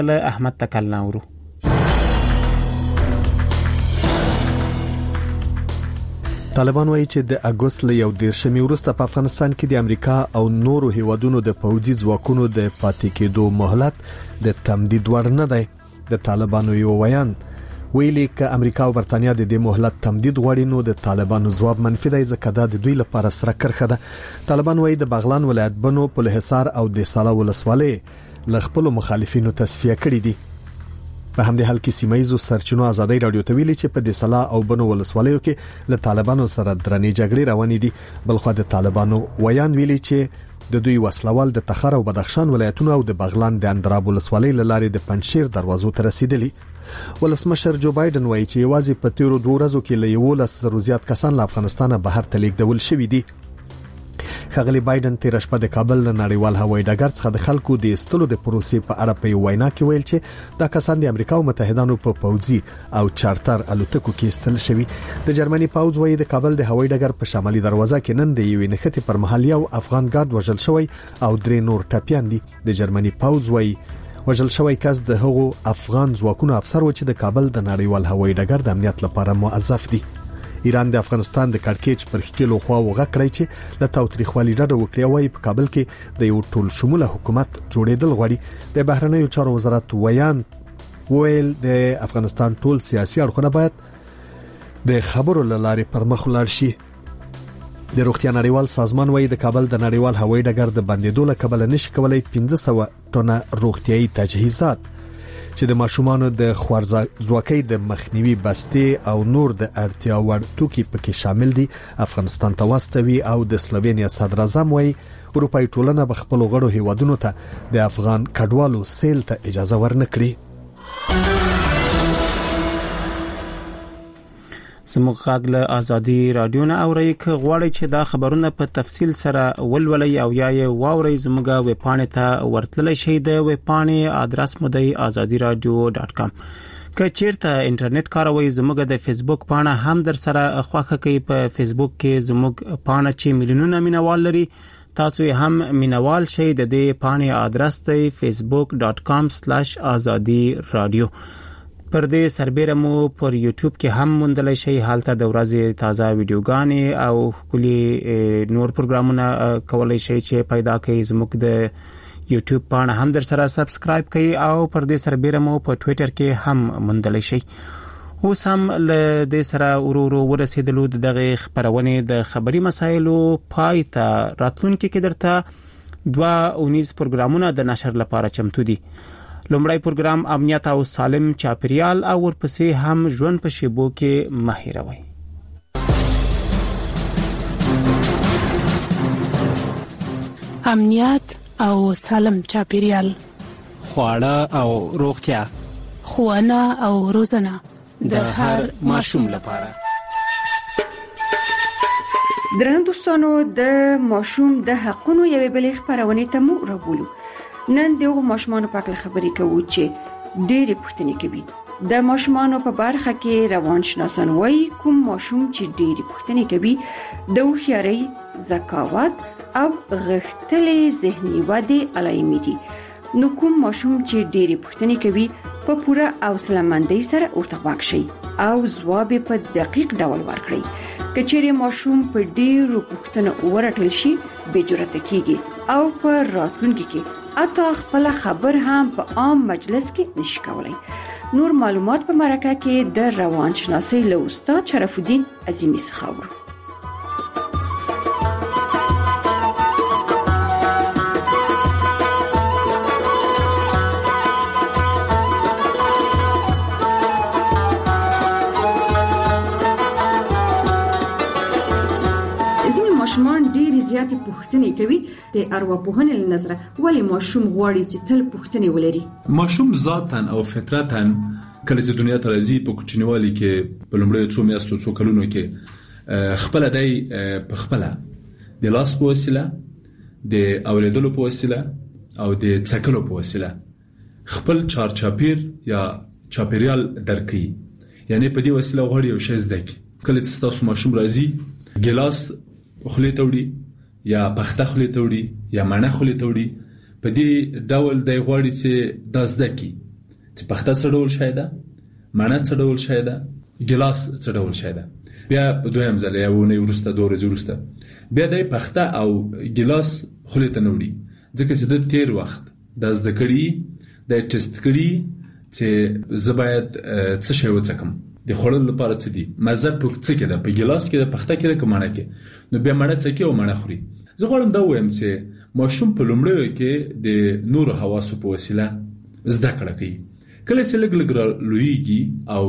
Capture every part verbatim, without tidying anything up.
له احمد تکل نورو. طالبان وایي چې د اگست له یو دیرشمې وروسته په افغانستان کې د امریکا او نورو هیوادونو د پوځي ځواکونو د پاتې کېدو مهلت د تمدید وړ نه دی. د طالبانو یو ویان ویلي ک امریکا او برتانیا د دې مهلت تمدید غواړي نو د طالبانو ځواب منفي دی ځکه دا د دوی لپاره سره کرخه ده. طالبان وایي د بغلان ولایت بنو په حصار او د سالا ولسوالۍ ل خپل مخالفینو تصفیه کړي دي. په همدې حال کې سیمایزو سرچینو ازادي رادیو ته ویلي چې په د سلا او بنو ولسوالیو کې له طالبانو سره درنې جګړې روانې دي. بلخو د طالبانو ویان ویلي چې د دوی وسلوال د تخار او بدخشان ولایتونو او د بغلان د اندراب ولسوالۍ لارې د پنځشیر دروازو ته رسیدلي. ولسمشر جو بایدن وایي چې یوازې په تیرو دوه ورځو کې له یو لس زرو زیات کسان له افغانستانه بهر ته لیږدول شوي دي. ښاغلي بایدن تیر شپه د کابل له نړیوال هوایي ډګر څخه د خلکو د استلو د پروسې په اړه په وینا کې ویل چې دا کسان د امریکا او متحدانو په پوځي او چارټر الوتکو کې استل شوي. د جرمني پوځ وایي د کابل د هوایي ډګر په شمالي دروازه کې نن د یوې نښتې پر مهال یو افغان ګارد وژل شوی او درې نور ټپيان دي. د جرمني پوځ وایي وژل شوی کس د هغو افغان ځواکونو افسر و چې د کابل د نړیوال هوایي ډګر د امنیت لپاره موظف دي. ایران د افغانستان د کړکېچ پر خکلو خوا وغه کړی چې له تاوتریخوالي ډډه وکړي او په کابل کې د یو ټول شموله حکومت جوړېدل غواړي. د بهرنیو چارو وزارت ویان ویل د افغانستان ټول سیاسي اړخونه باید د خبرو لارې پر مخ ولاړ شي. د روغتیا نړیوال سازمان وایي د کابل د نړیوال هوایي ډګر د بندیدو له کبله نشي کولای پنځه سوه ټنه روغتيایي تجهیزات چې د ماشومانو د خوارځواکۍ د مخنیوي بستې او نور د اړتیا وړ توکي پکې شامل دي افغانستان ته واستوي. او د سلووینیا صدر اعظم وایي اروپאי ټولنه به خپل غړو هیوادونو ته د افغان کډوالو سیل ته اجازه ورنکړي. زموږ غږ له ازادي رادیو نه اورئ که غواړئ چې دا خبرونه په تفصیل سره ولولئ او یا یې واورئ زموږ ویب پاڼې ته ورتللی شئ. د ویب پاڼې آدرس مو دی آزادي رادیو ډاټ کام. که چیرته انټرنیټ کاروئ زموږ د فیسبوک پاڼه هم در سره خوښه کوي. په فیسبوک کې زموږ پاڼه چې میلیونونه مینوال لري تاسو هم مینوال شئ. د دې پاڼې آدرس دی facebook dot com slash azadi radio. پر دې سربېره مو پر یوټیوب کې هم موندلی شئ. حالته د ورځې تازه ویډیوګانې او کلی نور پروګرامونه کولای شئ چې پیدا کړئ. زموږ د یوټیوب پاڼه هم در سره سبسکرایب کړئ او پر دې سربېره مو په ټوئیټر کې هم موندلی شئ. اوس هم له دې سره ورو ورو ورسېدلو د دغه خبرونې د خبري مسایلو پای ته راتلونکي کې درته دوه اونیز پروګرامونه د نشر لپاره چمتو دي. لومړی پروګرام امنیت او سالم چاپیریال او ورپسې هم ژوند په شیبو کې ماهروي. امنیت او سالم چاپیریال، خواړه او روغتیا، ښوونه او روزنه د هر ماشوم لپاره. درنو دوستانو، د ماشوم د حقونو یوې بلې خبرونې ته مو راغلو. نن دغه ماشومان په اړه خبرې کوو چې ډېرې پوښتنې کوي. د ماشومان په برخه کې روانشناسان وایي کوم ماشوم چې ډېرې پوښتنې کوي د هوښیارۍ، ذکاوت او غښتلې ذهني ودې علایمې دي. نو کوم ماشوم چې ډېرې پوښتنې کوي په پوره حوصله‌مندۍ سره ورته غوږ شئ او ځواب په دقیق ډول ورکړئ. که چیرې ماشوم په ډېرو پوښتنو ورټل شي بې جرأته کیږي او په راتلونکي کې اته خپل خبر هم په عام مجلس کې نشي کولای. نور معلومات په مرکه کې د روانشناسۍ له استاد شرف الدین عظیمی څخه اورو. ماشومان ډېری زیاتې پوښتنې کوي. د ارواپوهنې له نظره ولې ماشوم غواړي چې تل پوښتنې ولري؟ ماشوم ذاتاً او فطرتاً کله چې دنیا ته راځي په کوچنیوالي کې په لومړیو څو میاشتو څو کلونو کې خپل دای په خپل د لاس په وسیله، د اوریدلو په وسیله او د څکلو په وسیله خپل چارچاپیر یا چاپیریال درکې. یعنی په دې وسیله غواړي یو شی زده کړي. کله چې تاسو ماشوم راځي ګلاس خولې ته وړي یا پخته خولې ته وړي یا مڼه خولې ته وړي، په دې ډول د غواړي چې د زده کړي چې پخته څه ډول شی ده، مڼه څه ډول شی ده، ګلاس څه ډول شی ده. بیا په دویم ځل یا ونه ورسته دوه ورځې ورسته بیا د پخته او ګلاس خولې ته نوړي، ځکه چې د تیر وخت د زده کړي د ټیسټ کړي چې زه باید څه شی وڅکم د خوړل لپاره څه دي، مزه په څه کې ده، په ګلاس کې ده، پخته کې ده، که مڼه کې. نو بیا مڼه څکي او مڼه خوري. زه غواړم دا ووایم چې ماشوم په لومړیو کې د نورو حواسو په وسیله زده کړه کوي. کله چې لږ لږ لویږي او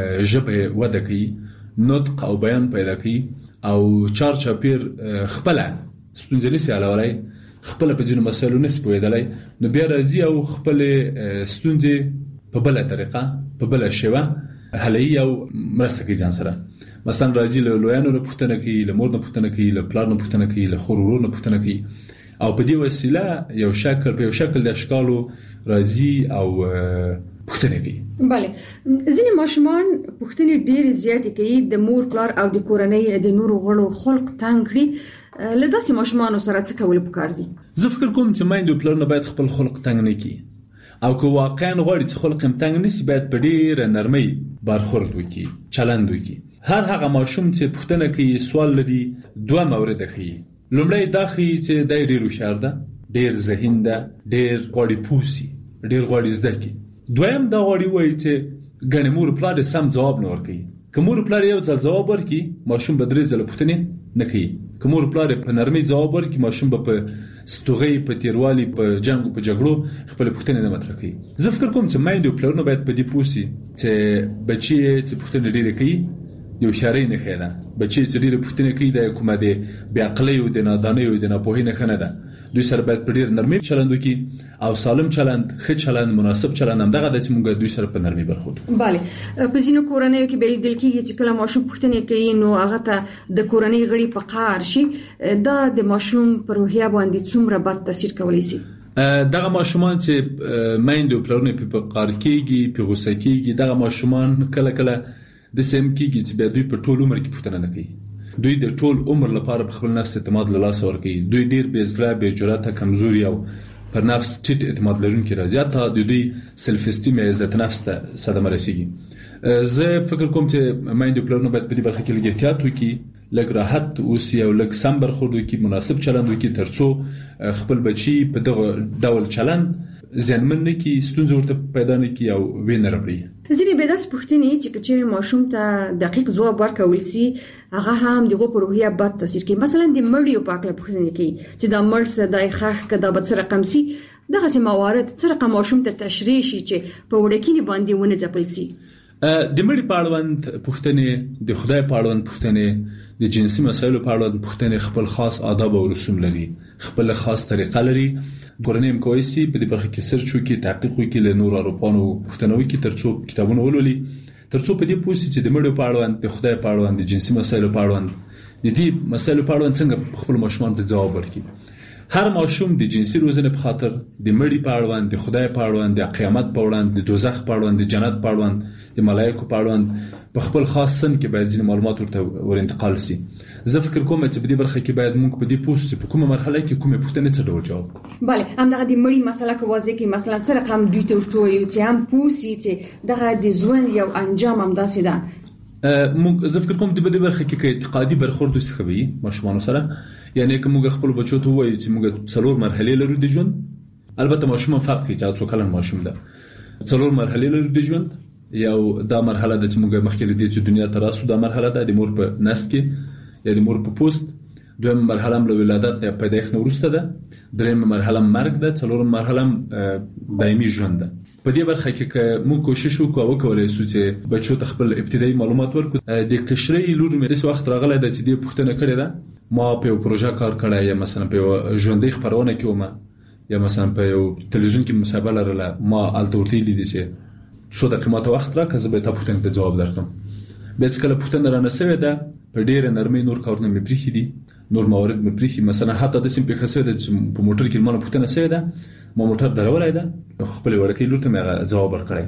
ژبه وده کوي، نطق او بیان پیدا کوي او چار چاپیر خپل ستونزې نسی حلولی، خپل په ځینو مسایلو نسی پوهېدلی، نو بیا راځي او خپل ستونزې په بله طریقه په بله شیوه حلوي او مرسته کوي ځان سره. مثلا راځي له لویانو نه پوښتنه کوي، له مور نه پوښتنه کوي، له پلار نه پوښتنه کوي، له خور ورور نه پوښتنه کوي، او په دې وسیله یو شکل په یو شکل د اشکالو راځي او پوښتنه کوي. بله، ځینې ماشومان پوښتنې ډېرې زیاتې کوي، د مور پلار او د کورنۍ د نورو غړو خلق تنګ کړي. له داسې ماشومانو سره څه کول پکار دي؟ زه فکر کوم چې میندې او پلرونه باید خپل خلق تنګ نه کړي، او که واقعا غواړي چې خلق هم تنګ نشي باید په ډېره نرمۍ برخورد وکړي، چلند وکړي. هر هغه ماشوم چې پوښتنه کوي، سوال لري، دوه مورده ښیي. لومړی دا ښیي چې دی ډېر هوښیار ده، ډېر ذهین ده، ډېر غواړي پوه سي، ډېر غواړي زده کړي. دویم دا غواړي وایي چې ګڼې مور پلار یې سم ځواب نه ورکوي. که مور پلار یو ځل ځواب ورکړي، ماشوم به درې ځله پوښتنې نه کوي. که مور پلار په نرمۍ ځواب ورکړي، ماشوم به په ستوغۍ، په تیروالي، په جنګ او په جګړو خپل پوښتنې نه مطرح کوي. زه فکر کوم چې میندې او پلرونه باید په دې پوه سي چې بچي چې پوښتنې ډېرې کوي د هوښیارۍ نښه ده. بچي چې ډېرې پوښتنې کوي دا کومه د بېعقلۍ او د نادانۍ او د ناپوهۍ نښه نه ده. دوی سره باید په ډېر نرمۍ چلند وکړي او سالم چلند، ښه چلند، مناسب چلند همدغه ده چې موږ دوی سره په نرمۍ برخورد وکړو. بله، په ځینو کورنیو کې به لیدل کېږي چې کله ماشوم پوښتنې کوي نو هغه ته د کورنۍ غړي په قهر شي. دا د ماشوم په روحیه باندې څومره بد تاثیر کولی شي؟ دغه ماشومان چې میندې او پلرونه پې په قهر کېږي، پې غوسه کېږي، دغه ماشومان کله کله داسې هم کېږي چې بیا دوی په ټول عمر کې پوښتنه نه کوي. دوی د ټول عمر لپاره په خپل نفس اعتماد له لاسه ورکوي. دوی ډېر بې زړه، بې جرأته، کمزوري او پر نفس ټیټ اعتماد لرونکي راځي. حتی د دوی سلف استیم یا عزت نفس ته صدمه رسېږي. زه فکر کوم چې میندې او پلرونه باید په دې برخه کې لږ احتیاط وکړي، لږ راحت اوسي او لږ سم برخورد وکړي، مناسب چلند وکړي، تر څو خپل بچي په دغه ډول چلند زیانمن نه کړي، ستونزې ورته پیدا نه کړي او ویې نه راوړي. ځینې به داسې پوښتنې چې که چېرې ماشوم ته دقیق ځواب ورکول سي، هغه هم د هغو په روحیه بد تاثیر کوي. مثلا د مړیو په هکله پوښتنې کوي چې دا مړ څه دی، ښخ که دا به څه رقم سي. دغسې موارد څه رقم ماشوم ته تشریح شي چې په وړکینې باندې ونه ځپل سي؟ د مړي په اړوند پوښتنې، د خدای په اړوند پوښتنې، د جنسي مسایلو په اړوند پوښتنې خپل خاص آداب او رسوم لري، خپل خاص طریقه لري. کورنۍ هم کولی شي په دې برخه کې سرچ وکړي، تحقیق وکړي، له نورو اروپانو پوښتنه وکړي، تر څو کتابونه ولولي، تر څو په دې پوه شي چې د مړو په اړوند، د خدای په اړوند، د جنسي مسایلو په اړوند، د دې مسایلو په اړوند څنګه خپل ماشومان ته ځواب ورکړي. هر ماشوم د جنسي روزنې په خاطر، د مړي په اړوند، د خدای په اړوند، د قیامت په اړوند، د دوزخ په اړوند، د جنت په اړوند، د ملایکو په اړوند په خپل خاص سن کې باید ځینې معلومات ورته ور انتقال شي. زه فکر کوم چې په دې برخه کې باید موږ په دې پوه شو په کومه مرحله کې کومه پوښتنه څه ډول جواب. بله، همدغه د مړي مسله که واضح کړي، مثلا څه رقم دوی ته ورته ووایو چې هم پوه شي چې دغه د ژوند یو انجام همداسې ده. موږ زه فکر کوم چې په دې برخه کې که اعتقادي برخورد وسي کوي ماشومانو سره، یعنی که موږ خپل بچو ته ووایو چې موږ څلور مرحلې لرو د ژوند. البته ماشوم فرق کوي چې څو کلن ماشوم ده. څلور مرحلې لرو د ژوند. یو دا مرحله د چې موږ مخکې لري چې دنیا ته راسو، دا مرحله ده د مور په نس کې یا د مور په پوست. دویم مرحله له ولادت یا پیدایښت نه وروسته ده. دریم مرحله مرګ ده. څلورم مرحله دایمي ژوند ده. په دې برخه کې که موږ کوشش وکړو او وکولای شو چې بچو ته خپل ابتدایي معلومات ورکړو. د کشرۍ لور مې داسې وخت راغلی ده چې دې پوښتنه کړې ده، ما په یو پروژه کار کړی، یا مثلا په یو ژوندۍ خپرونه کې وم، یا مثلا په یو تلویزیون کې مصاحبه لرله، ما هلته ورته ویلي دي چې څو دقیقې ماته وخت راکړه، زه به تا پوښتنې ته ځواب درکړم. بیا چې کله پوښتنه رانه سوې ده، په ډېره نرمۍ نور کارونه مې پرېښي دي، نور موارد مې پرېښي. مثلا حتی داسې مې پېښه سوې ده چې په موټر کې ما نه پوښتنه سوې ده، ما موټر درولی ده، خپلې وړکۍ لور ته مې هغه ځواب ورکړی.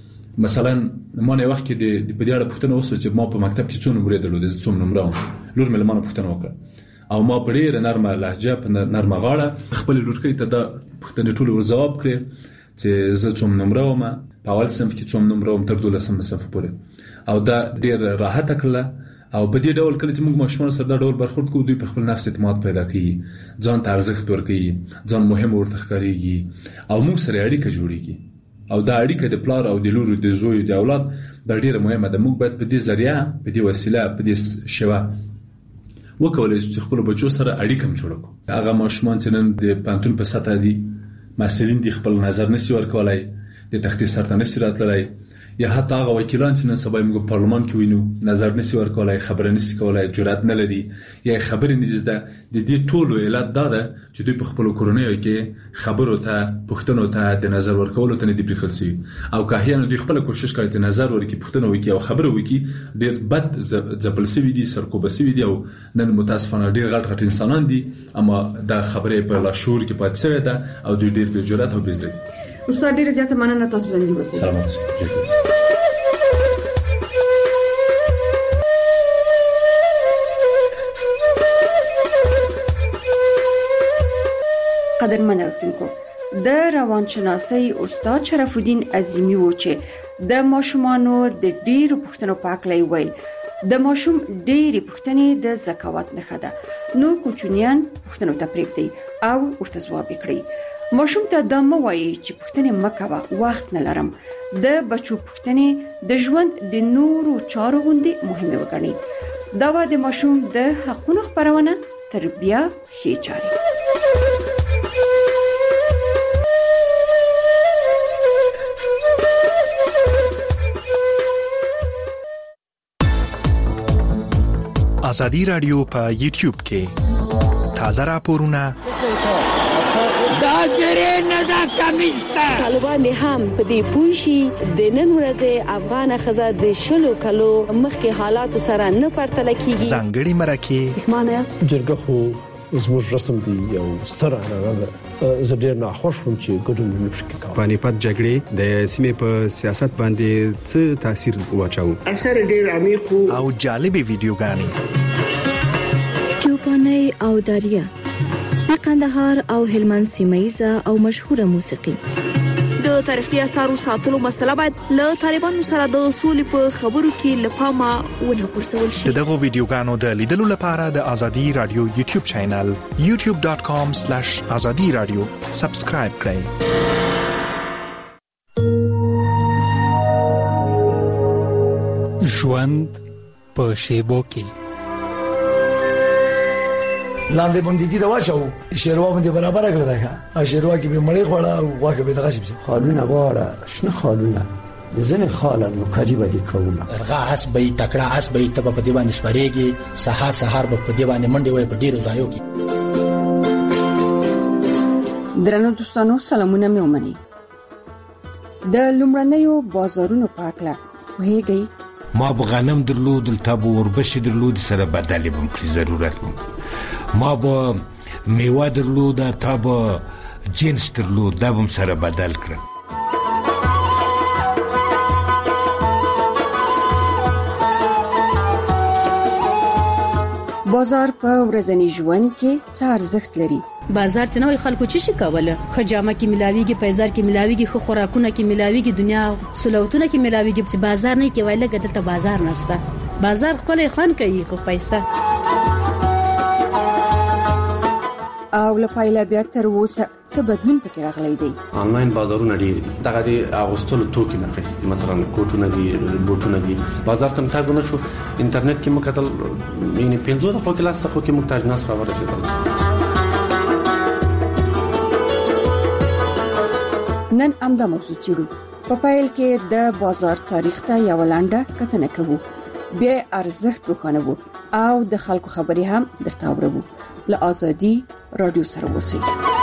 مثلا ما نه وخت کې د په دې اړه پوښتنه وسوه چې ما په مکتب کې څو نمرې درلودې، زه څوم نمره وم. لور مې له ما نه پوښتنه وکړه او ما په ډېره نرمه لهجه، په نرمه غاړه خپلې لورکۍ ته دا پوښتنې ټولې ور ځواب کړې چې زه څوم نمره وم، په اول صنف کې څوم نمبر هم تر دولسم صنف پورې او دا ډیر راحت کړله او په دې ډول کله چې موږ ماشومان سره دا ډول برخورد کوو دوی په خپل نفس اعتماد پیدا کوي ځان ته ارزښت ورکوي ځان مهم ورته ښکاريږي او موږ سره اړیکه جوړیږي او دا اړیکه د پلار او د لور د زوی د اولاد د ډیره مهمه ده موږ باید په دې ذریعہ په دې وسیله په دې شیوه وکولای شو چې خپل بچو سره اړیکه جوړ کړو هغه ماشومان چې نن د پانتون په سطح دي مسلین دي خپل نظر نسی ورکولای د تختی سرته نسی راتلای یا حتی هغه وکیلان چې نن سبا موږ پارلمان کې وینو نظر نسی ورکولای خبره نسی کولای جرأت نه لري یا خبرې نږدې د دې ټولو علت دا ده چې دوی په خپل کورونیو کې خبرو ته پښتنو ته د نظر ورکولو ته نه دی پریخل سي او که هیڅ دوی خپل کوشش کوي چې نظر ورکړي پښتنو وکي او خبرو وکي ډېر بد ځبل سوي دي سرکوب سوي دي او نن متاسفانه ډېر غټ غټ انسانان دي اما دا خبره په لاشور کې پاتې شوی ده او دوی ډېر په جرأت او بزدل دي استاد ډیر زیاته مننه تاسو باندې وسی سلامات قدرمن اوریدونکو د روانشناسي استاد شرف الدین عظیمی و چې د ماشومانو د ډیرو پوښتنو پاکلای ویل د ماشوم ډیرې پوښتنې د ذکاوت نښه ده نو کوچنیان پوښتنو ته پرېږدي او ورته ځواب کړي ماشوم ته دا مو وایي چې پوښتنې مکوه وخت نه لرم د بچو پوښتنې د ژوند د نورو چارو غوندې مهمه وګڼي دا و د ماشوم د حقونو خبرونه تربیه ښې چاري ازادي رادیو په یوټیوب کې تازه راپورونه دا زری نه دا کمیستا طالبان هم په دې پوښي د نن ورځې افغان خزه د شلو کلو مخکې حالات سره نه پرتل کیږي ځانګړي مرکه معنی جرګه خو زموږ رسم دی یو ستر هغه زه ډیر نه خوښ وم چې ګډون نه شي کوي پانیپت جګړې د سیمې په سیاست باندې څه تاثیر واچاو اثر ډیر عمیق او جالب ویډیوګانې چوپاني او داریا د قندهار او هلمند سیمایزه او مشهوره موسیقي د تاریخي اثارو ساتلو مسله باید له طالبانو سره د اصول په خبرو کې لپاره ونه پرسول شي دغه ویډیوګانو د لیدلو لپاره د ازادي رادیو یوټیوب چینل یوټیوب ډاټ کام سلیش ازادي رادیو سبسکرایب کړئ ژوند په شیبو کې لاندې باندې دا واښو شیروا باندې برابر کړل دا ښه شیروا کې به مړی خوړه او واکه به دغه شي خالونه واړه شنه خالونه ځنه خالن نو کړي باندې کومه ارغه اس به تکړه اس به تب په دی باندې سپریږي سحر سحر په دی باندې منډي وای په ډیرو ځایو کې درنو دوستانو سلامونه مې ومني د لومړنیو بازارونو پاکله وهيږي ما به غنم درلود التابو وربش درلود سره بدلی بم کړی ضرورت مو ما به میوه درلود تا به جنس درلود دا بم سره بدل کړم بازار په ورځني ژوند کې څه ارزښت لري بازار چې نوې خلکو چې شي کوله خجامه کې ملاويږي پیزار کې ملاويږي خو خوراکونه کې ملاويږي دنیا سلوتونه کې ملاويږي چې بازار نه کې وایله ګدلته بازار نشته بازار خپل خان کوي خو پیسې او لپاره بیا تر اوسه څه بدلون پکې راغلی دی آنلاین بازارونه ډیر دي دغه د اغوستلو توکي نه خسته مثلا کوټونه دي بوټونه دي بازار ته متاګ نه شو انټرنیټ کې مکتل یعنی پنځو د خو کې لاس خو کې محتاج ناس را ورسېدل نن امدا موضوع چیرو په پایل کې د بازار تاریخ ته یو لاندې کتنه کوو بیا ارزښت روښانه وو او د خلکو خبري هم درته اورو له ازادي رادیو سره اوسئ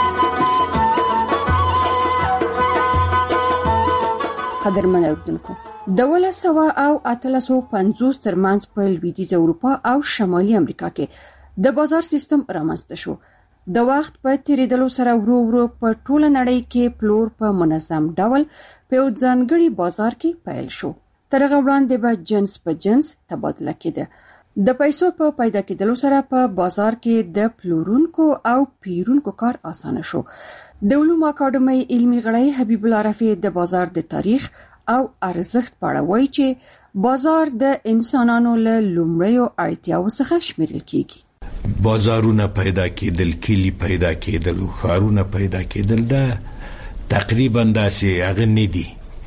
قدرمن اوریدونکو د ولسوا او اتلسو پنځوس ترمنځ په لویدیځ اروپا او شمالي امریکا کې د بازار سیستم رامنځته شو د وخت په تیریدلو سره ورو ورو په ټوله نړۍ کې پلور په منظم ډول په ځانګړي بازار کې پیل شو تر هغه وړاندې به جنس په جنس تبادله کېده د پیسو په پیدا کېدلو سره په بازار کې د پلورونکو او پیرونکو کار اسانه شو. د علومو اکاډمۍ علمي غړی حبیب الله رفیع د بازار د تاریخ او ارزښت په اړه وایي چې بازار د انسانانو له لومړیو اړتیاوو څخه شمیرل کیږي. بازارونه پیدا کېدل، کلی پیدا کېدل، ښارونه پیدا کېدل، دا تقریبا داسې هغه نه دي،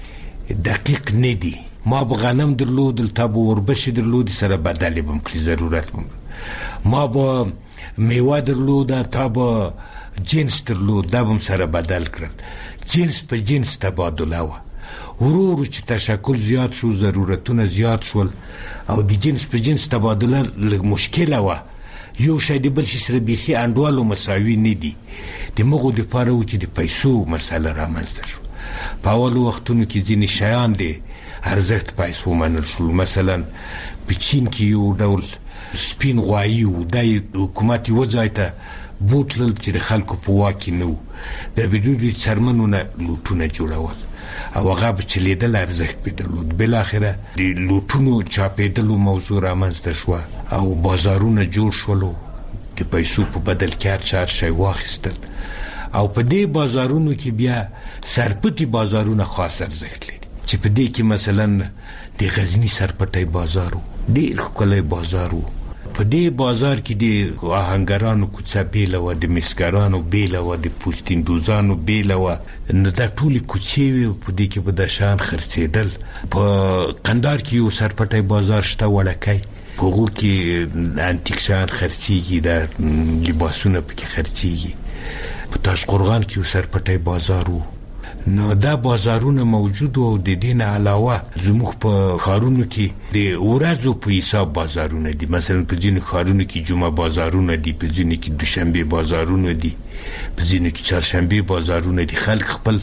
دقیق نه دي. ما به غنم درلودل، تا به وربشې درلودې، سره بدلې به م کړي، ضرورت به م. ما به میوه درلوده، تا به جنس درلود، دا به م سره بدل کړل. جنس په جنس تبادله وه. ورو ورو چې تشکل زیات شو، ضرورتونه زیات شول او د جنس په جنس تبادله لږ مشکله وه. یو شی د بل شي سره بیخي انډوالو مساوي نه دي. د مغو دپاره و چې د پیسو مسله رامنځته شو. په اولو وختونو کې ځینې شیان د ارزښت پیسو منل شول. مثلا په چین کې یو ډول سپین غوایي و، دا حکومت یوه ځای ته بوتلل چې د خلکو په واک کې نه و. بیا به دوی د څرمنو نه لوټونه جوړول او هغه به چلیدل، ارزښت پې درلود. بالاخره د لوټونو چاپېدلو موضوع رامنځته شوه او بازارونه جوړ شولو، د پیسو په بدل کې هر چا هر شی واخیستل. او په دې بازارونو کې بیا سرپټي بازارونه خاص ارزښت لري، چې په دې کې مثلا د غزني سرپټي بازار و، ډېر ښکلی بازار و. په دې بازار کې د آهنګرانو کوڅه بیله وه، د مسګرانو بیله وه، د پوستیندوزانو بیله وه. نو دا ټولې کوڅې وې، په دې کې به د شیان خرڅېدل. په قندار کې یو سرپټی بازار شته، وړکی، په هغو کې انتیک شیان خرڅېږي، د لباسونه پکې خرڅېږي. په تاشقرغان کې یو سرپټی بازار و. نو دا بازارونه موجود و. او د دې نه علاوه زموږ په ښارونو کې د ورځو په حساب بازارونه دي. مثلا په ځینو ښارونو کې جمعه بازارونه دي، په ځینو کې دوشنبې بازارونه دي، په ځینو کې چهارشنبې بازارونه دي. خلک خپل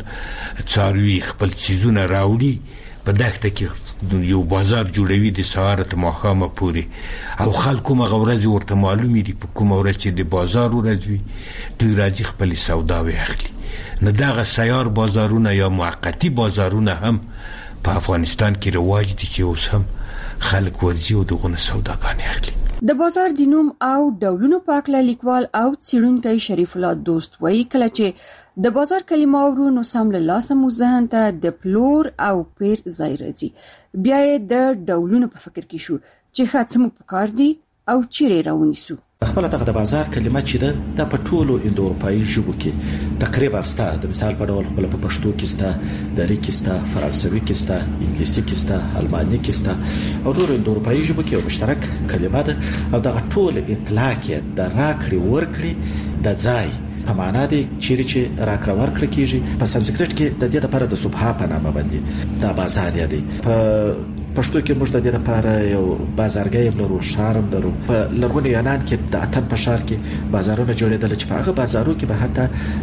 څاروي، خپل چیزونه راوړي، په دښته کې یو بازار جوړوي د سهاره تر ماښامه پورې، او خلکو هغه ورځې ورته معلومې دي. په کومه ورځ چې د بازار ورځ وي، دوی راځي خپلې سوداوې اخلي. نو دغه سیار بازارونه یا موقتي بازارونه هم په افغانستان کې رواج دي، چې اوس هم خلک ورځي او دغه سوداګانې اخلي. د بازار د نوم او ډولونو په اړه لیکوال او څېړونکی شریف الله دوست وایي کله چې د بازار کلمه اورو نو سم له لاسه مو ذهن ته د پلور او پیر ځای راځي. بیا یې د ډولونو په فکر کې شو چې ښه څه مو پکار دي او چیرې راونیسو. خپل دغه د بازار کلمه چې ده د پټولو اندو اروپایي ژبو کې تقریبا ستا د مثال په ډول خپل په پښتو کې ستا، دری کې ستا، فرانسوي کې ستا، انګلیسي کې ستا، الماني کې ستا او نور اندو اروپایي ژبو کې یو مشترک کلمه ده. او دغه ټول اطلاق د راکړې ورکړې د ځای په معنا دی چیرې چې راکړه ورکړه کیږي. په سانسکریت کې د دې لپاره د صبح په نامه باندې دا بازار دی. په پښتو کې موږ د دې لپاره یو بازارګۍ لرو، شارم لرو. په لرغوني یونان کې د اتن په ښار کې بازارونه جوړېدل چې په هغه بازارو کې به حتی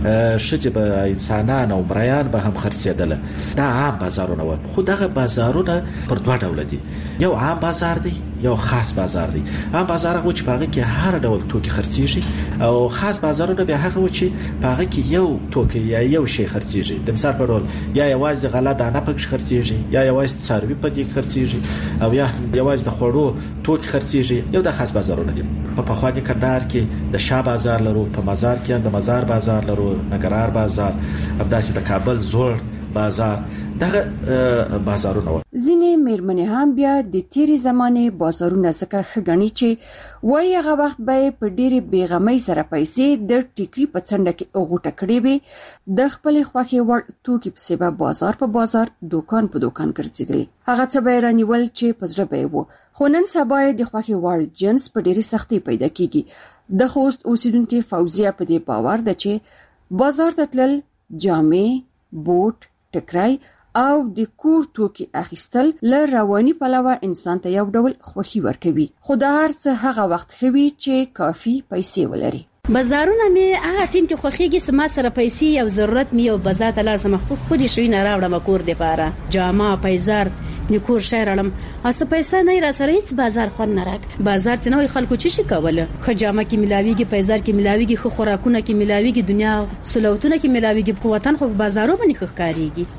ښځې به انسانان او مریان به هم خرڅېدل. دا عام بازارونه وو. خو دغه بازارونه پر دوه ډوله دي. یو عام بازار دی، یو خاص بازار دی. عام بازار هغه چې په هغه کې هر ډول توکي خرڅېږي، او خاص بازارونه به هغه چې په هغه کې یو توکي یا یو شی خرڅېږي. د مثال په ډول یا یوازې غله دانه پکې خرڅېږي، یا یوازې څاروي په دې خرڅېږي، او یا یوازې د خوړو توکي خرڅېږي. یو د خاص بازارونه دي. په پخواني کندهار کې د شاه بازار لرو، په مزار کې د مزار بازار لرو، نګرار بازار، همداسې د کابل زوړ بازار. دغه بازارونه ځینې میرمنې هم بیا د تیری زمانه بازارونه څخه خګنی چې وای هغه وخت به په ډېرې بیغمۍ سره پیسې د ټیکری په څنډه کې اوغوټه کړې وي، د خپل خوخي ور توکي په سبب بازار په بازار، دکان په دکان ګرځېدل. هغه څه به رانیول چې پزره به وو. خو نن سبا د خوخي ور جنس په ډېرې سختي پیدا کیږي. د خوست اوسیدونکو فوزیه په دې باور ده چې بازار ته تلل، جامې، بوټ، ټکرای او د کور توکي اخیستل له رواني پلوه انسان ته یو ډول خوښي ورکوي. خو د هر څه هغه وخت خوي چې کافي پیسې ولري. بازارونه می هغه ټیم کې خوخيږي سما سره پیسې او ضرورت می او بازار ته لار سم خو خوري شوی نه راوړم کور دی پاره جامه پیزار نکور شهرلم اسه پیسې نه را سره هیڅ بازار خون نه راک. بازار چې نو خلکو چی شي کوله، خو جامه کې ملاويږي، پیزار کې ملاويږي، خو خوراکونه کې ملاويږي، دنیا سلوتونه کې ملاويږي، قوتن خو بازارو باندې ښکاریږي.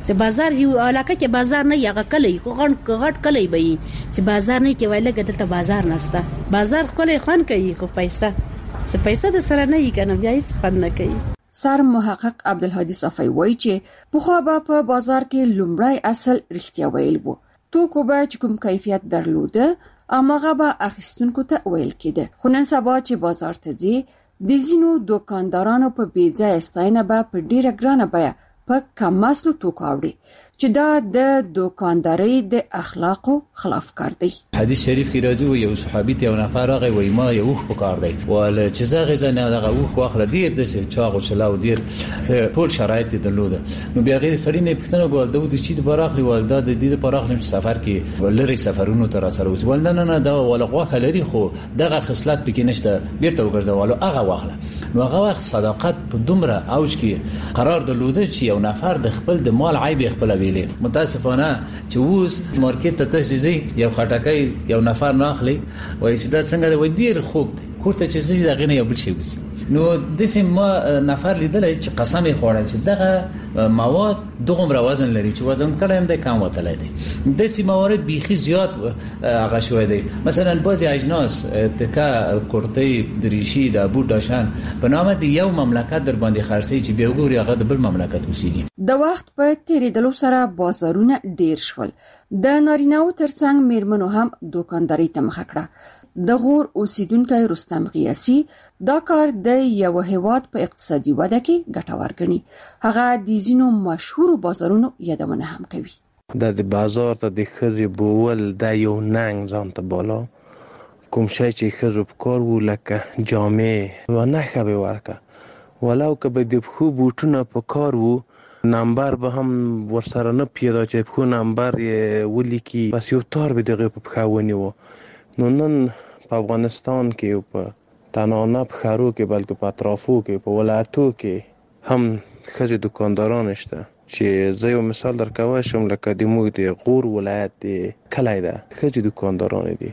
چې بازار یو علاقه کې بازار نه یغه کلی غون غټ کلی به چې بازار نه کې ویل کېدل بازار نسته بازار کلی خان کوي خو پیسې څه پیسې د سره نه یې کنه بیا هیڅ خان نه کوي. سر محقق عبدالهادي صفای وایي چې په خو به په بازار کې لومړی اصل رښتیا ویل وو توکو به کوم کیفیت درلوده اماغه به اخیستونکو ته ویل کېده خو نن سبا چې بازار ته ځي د ځینو دوکاندارانو په بیځای استاینه به په ډیره ګرانه بیه په کم اصلو توکو اوري چې دا د دوکانداري د اخلاقو خلاف کار دی. حدیث شریف کې راځي یو صحابي ته یو نفر هغه وایي ما یو خو کار دی ول چې زغه ځنه هغه وخ واخله ډیر د چاغو چلاو ډیر ټول شرایط درلوده نو بیا غیر سړی نه پښتنه ګول د دې چې براخلي والدا د دې براخلي سفر کې ولري سفرونو تر سره وس ول نه نه دا ولغه لري خو دغه خصلت پکې نشته بیرته وګرځولو هغه واخله نو هغه وخت صداقت په دومره اوج کې قرار درلوده چې یو نفر د خپل د مال عیب خپل ویلي متاسفانه چې اوس مارکیټ ته تاسو یو خټکای یو نفر نه اخلي وای چې دا څنګه دی ډیر خوب دی کوته چې زی دغه نه یو بل شي وسی نو د سیم ما نفر لیدل چې قسم یې خوړل چې دغه مواد دغه وزن لري چې وزن کله هم د کم وتلای دي د سیم موارد بيخي زیات هغه شوی دی مثلا بعضی اجناس تکا کورتې دریشي د ابو داشان په نامه دی یو مملکت در باندې خرڅي چې به وګوري هغه د بل مملکت اوسېږي. د وخت په تیریدلو سره بازارونه ډیر شول د نارینه‌و ترڅنګ میرمنو هم دوکانداري ته مخه کړه. د غور اوسیدونکو رستم غیاسی دا کار د یو هیواد په اقتصادي وده کې ګټور ګڼي. هغه د زینو مشهور بازارونو یادونه هم کوي. د بازار ته د خزي بول د یو ننګ ځان ته بالا کوم شي چې خزو په کار و لکه جامې و نه خبي ورکه ولو که به د خو بوټونه په کار وو نمبر به هم ورسره نه پیدا چې خو نمبر یې ولیکي بس یو تار به دغه په خاوني وو. نو نن په افغانستان کې په تنانه په خارو کې بلکې په اطرافو کې په ولایتو کې هم خزي دکانداران شته چې زه یو مثال درکوم شم لکه د موږ د غور ولایت دی کلی ده خزي دکانداران دي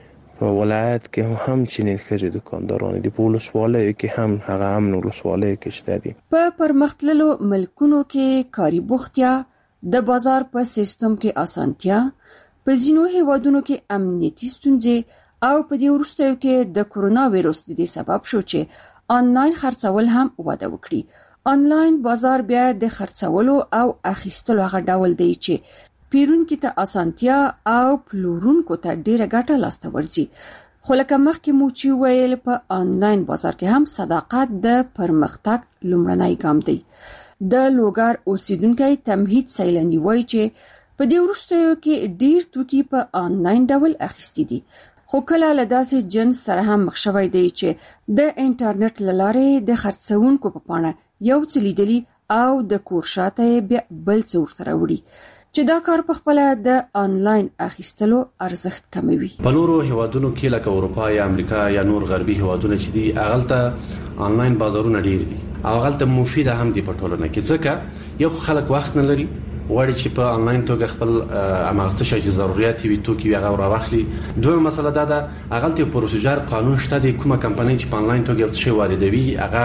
په ولایت کې هم چنین خزي دکانداران دي په ولسوالۍ کې هم هغه هم ولسوالۍ کې شته دي. په پرمختللو ملکونو کې کاري بوختیا د بازار په سیستم کې اسانتیا په ځینو هیوادونو کې امنیتي ستونزې او په دې وروستیو کې د کورونا وایرس د سبب شو چې آنلاین خرڅول هم وده وکړي. آنلاین بازار بیا د خرڅولو او اخیستلو هغه ډول دی چې پیرونکو ته اسانتیا او پلورونکو ته ډیره ګټه لاسته ورځي. خو لکه مخکې مو چې ویل په آنلاین بازار کې هم صداقت د پرمختګ لومړنی ګام دی. د لوګر اوسیدونکو تمهید سیلانی وایي چې په دې وروستیو کې ډیر توکي په آنلاین ډول اخیستي دي خو کله له داسې جنس سره هم مخ شوی دی چې د انټرنیټ لاره د خرڅونکو په پاڼه یو څه لیدلی او د کور شاته بیا بل څه ورته راوړي چې دا کار په خپل د آنلاین اخیستلو ارزښت کموي. په نورو هیوادونو کې لکه اروپا یا امریکا یا نور غربي هیوادونه چې دي اغلته آنلاین بازارونه ډیر دي او اغلته مفید هم دي په ټولنه کې ځکه یو خلک وخت نه لري وړي چې په آنلاین توګه خپل امغسته شي چې ضرورت وي توکي هغه راوخلي. دوه مسله دا ده اغلته پروسیجر قانون شته د کومه کمپنۍ چې په آنلاین توګه څه واردوي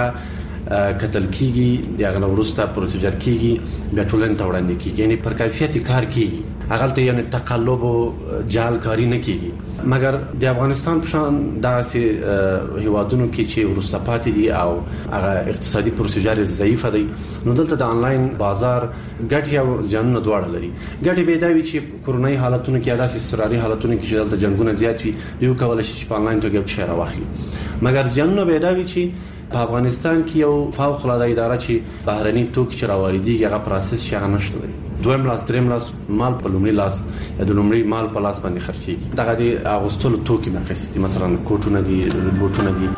هغه کتل کیږي دغه ورسته پروسیجر کیږي بیا ټولن ته وړاندې کیږي یعنی پر کیفیت کار کیږي اغلته یعنی تقلب او جال کاری نه کیږي. مګر د افغانستان په شان داسې هیوادونو کې چې ورسته پاتې دي او هغه اقتصادي پروسیجر ضعیف دی نو دلته د آنلاین بازار ګټي او ځانونه دواړه لري. ګټي به دا وي چې کورونای حالتونو کې داسې استراري حالتونو کې چې دلته جنگونه زیات وي یو کول شي چې په آنلاین توګه شیر واخلي. مګر ځانونه به دا وي چې په افغانستان کې یو فوق العاده اداره چې بهرني توکي چې راوړي هغه پروسس شي هغه نشته دی. دویم لاس دریم لاس مال په لومړي لاس یا د لومړي مال په لاس باندې خرڅيږي. دغه د اغوستلو توکي مخکې مثلا کوټونه دي بوټونه دي.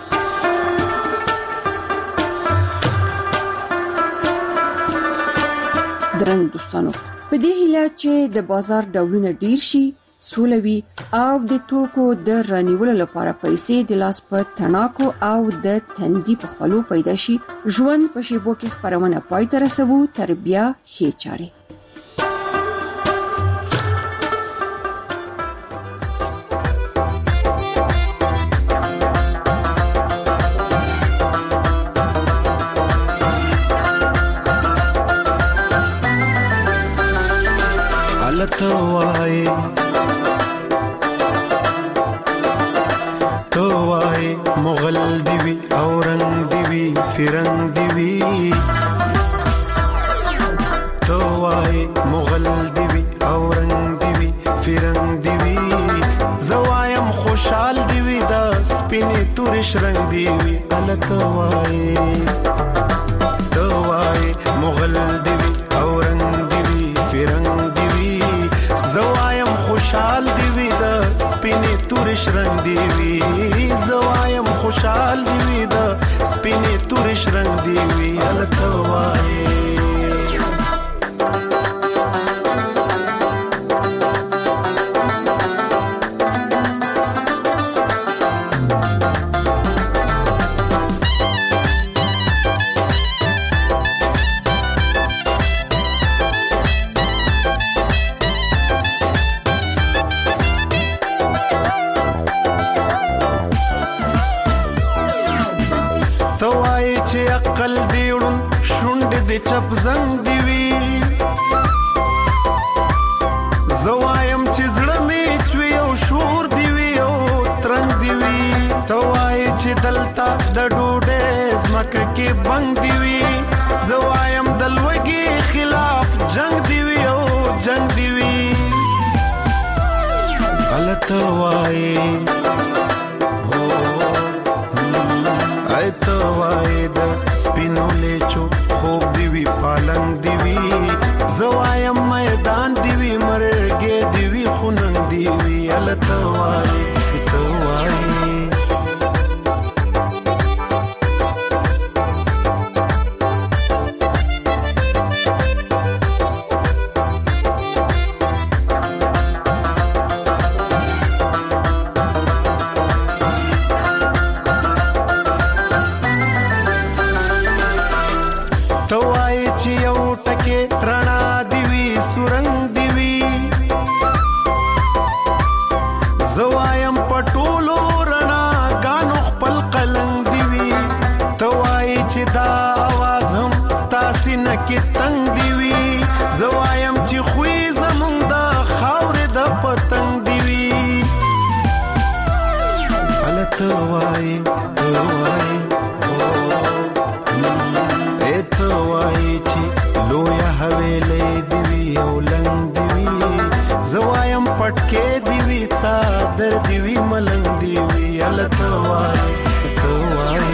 درنو دوستانو په دې هیله چې د بازار ډولونه ډیر شي سولوي او د توکو د رانیولو لپاره پیسې د لاس په تڼاکو او د تندي په خپلو پیدا شي. ژوند په شیبو کې خبرونه پای ته رسوو تر بیا ښې چارې. الته وای تو وای مغل دی وی اورنګ دی وی فرنګ دی وی تو وای مغل دی وی اورنګ دی وی فرنګ دی وی زوایم خوشحال دی وی دا سپینې تورش رنگ دی وی الته وای تو وای مغل دی وی اورنګ دی وی فرنګ دی وی زوایم خوشحال دی وی دا سپینې تورش رنگ دی وی زوایم خوشحال دی وی دا سپینې تورش رنگ دی وی الته وای عقل دیړون شوند دې چپ زنګ دی وی زوایم چې زړه می چوي او شور دی وی او ترنګ دی وی توای چې دلتا د ډوډې زمکه کې بنګ دی وی زوایم دلوګي خلاف جنگ دی وی او جنگ دی وی الته وای ایتو وای د سپینو لیچو خوب دی وی پالنګ دی وی زوایم میدان دی وی مرګې دی وی خوننګ دی وی الته وای ایتو وای رڼا دی وی سورنګ دی وی زوایم پټولو رڼا غانو خپل قلنګ دی وی توای چې دا आवाज هم ستاسو نه کې تنگ دی وی زوایم چې خوې زمونږ د خاورې د پتنګ دی وی الته وای توای او توای چې لویا حویلې دی وی او لنګ دی وی زوایم پټکې دی وی څادر دی وی ملنګ دی وی الته وای توای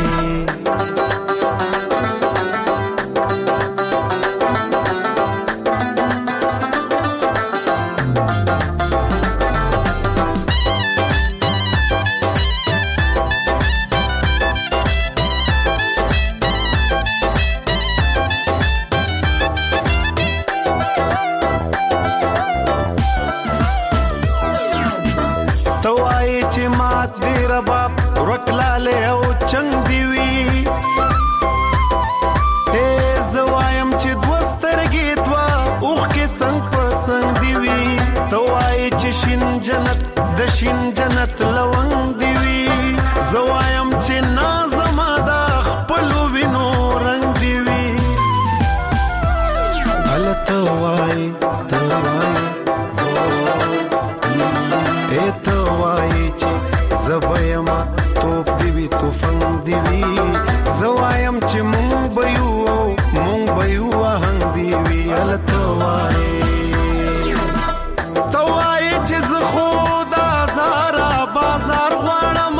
رباب ورکلاله او چنګ دی وی اے زوایم چې دوسترګې دوا اوخ کې څنګ په څنګ دی وی توای چې شین جنت د شین جنت لونګ دی وی زوایم چې نازما د خپل وینو رنگ دی وی الته وای توای اے توای چې زبایما توپ دی وی توفنګ دی وی زوایم چې مونږ بيو مونږ بيو هنګ دی وی الته وای توای چې زه خدا زارا بازار غواړم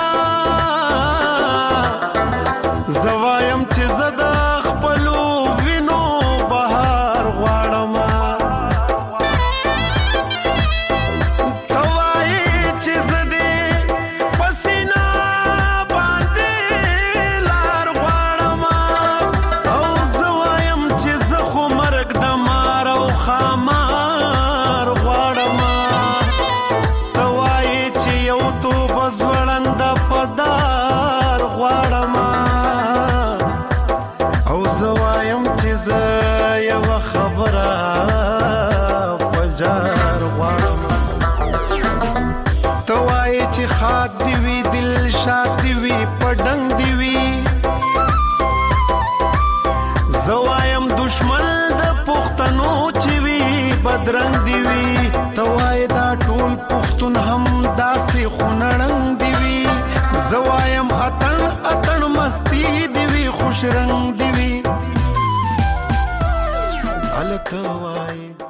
زوایم چې زدا خپل وینو بهار غواړم خاد دی وی دل شاد دی وی پډنګ دی وی زوایم دشمن د پښتنو چې وی بدرنګ دی وی توای دا ټول پختون هم داسې خونړنګ دی وی زوایم اتن اتن مستی دی وی خوش رنگ دی وی الکوای